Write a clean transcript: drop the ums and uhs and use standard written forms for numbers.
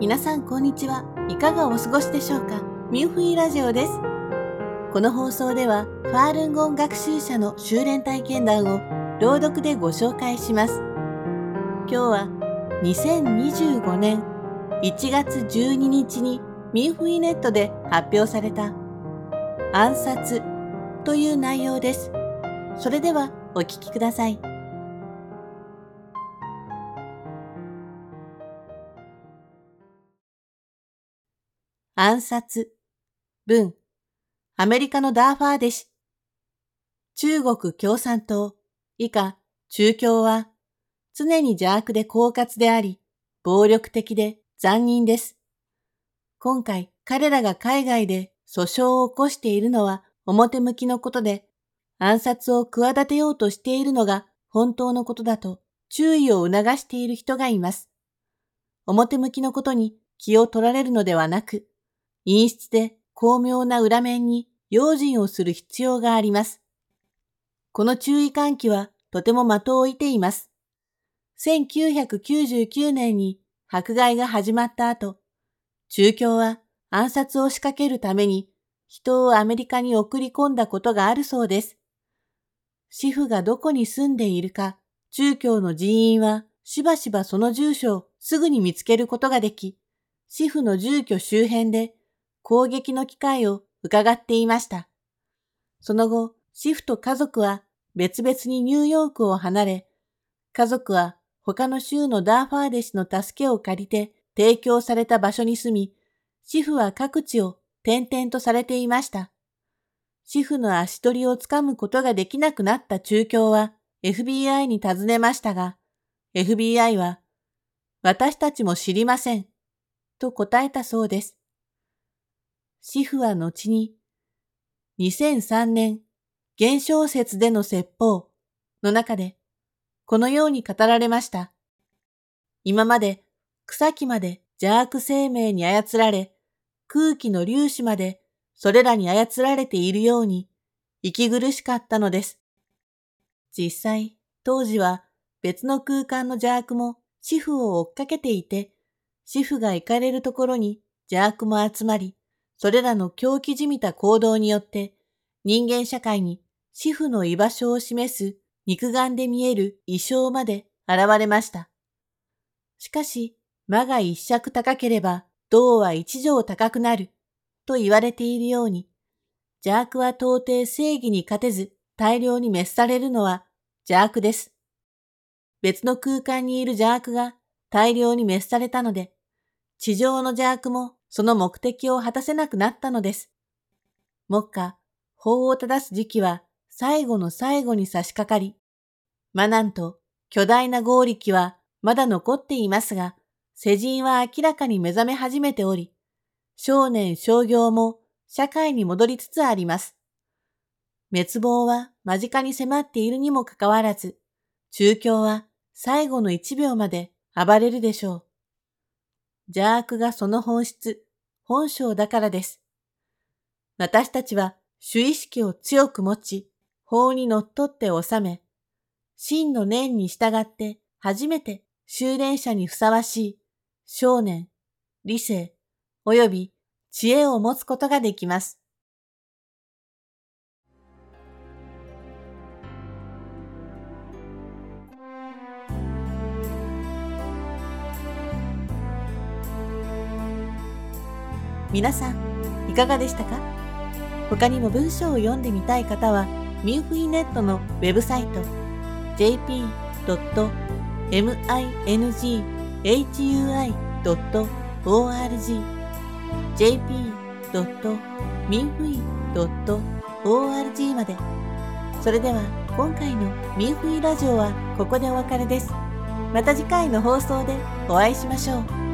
皆さんこんにちは。いかがお過ごしでしょうか。ミューフィーラジオです。この放送ではファールンゴン学習者の修練体験談を朗読でご紹介します。今日は2025年1月12日にミューフィーネットで発表された暗殺という内容です。それではお聞きください。暗殺。文。アメリカのダーファー弟子。中国共産党、以下、中共は、常に邪悪で狡猾であり、暴力的で残忍です。今回、彼らが海外で訴訟を起こしているのは表向きのことで、暗殺を企てようとしているのが本当のことだと注意を促している人がいます。表向きのことに気を取られるのではなく、陰湿で巧妙な裏面に用心をする必要があります。この注意喚起はとても的を置いています。1999年に迫害が始まった後、中共は暗殺を仕掛けるために人をアメリカに送り込んだことがあるそうです。主婦がどこに住んでいるか、中共の人員はしばしばその住所をすぐに見つけることができ、主婦の住居周辺で攻撃の機会を伺っていました。その後、主婦と家族は別々にニューヨークを離れ、家族は他の州のダーファー弟子の助けを借りて提供された場所に住み、主婦は各地を転々とされていました。主婦の足取りをつかむことができなくなった中共は FBI に尋ねましたが、FBI は、私たちも知りません、と答えたそうです。主婦は後に、2003年、現象説での説法の中で、このように語られました。今まで草木まで邪悪生命に操られ、空気の粒子までそれらに操られているように、息苦しかったのです。実際、当時は別の空間の邪悪も主婦を追っかけていて、主婦が行かれるところに邪悪も集まり、それらの狂気じみた行動によって人間社会に主婦の居場所を示す肉眼で見える異象まで現れました。しかし、魔が一尺高ければ銅は一丈高くなると言われているように、邪悪は到底正義に勝てず大量に滅されるのは邪悪です。別の空間にいる邪悪が大量に滅されたので、地上の邪悪もその目的を果たせなくなったのです。目下、法を正す時期は最後の最後に差し掛かり、なんと巨大な合力はまだ残っていますが、世人は明らかに目覚め始めており、少年商業も社会に戻りつつあります。滅亡は間近に迫っているにもかかわらず、中共は最後の1秒まで暴れるでしょう。邪悪がその本質、本性だからです。私たちは主意識を強く持ち、法にのっとって治め、真の念に従って初めて修練者にふさわしい少年、理性、および知恵を持つことができます。皆さん、いかがでしたか？他にも文章を読んでみたい方は、ミューフィーネットのウェブサイト jp.minghui.org jp.minfui.org まで。それでは今回のミューフィーラジオはここでお別れです。また次回の放送でお会いしましょう。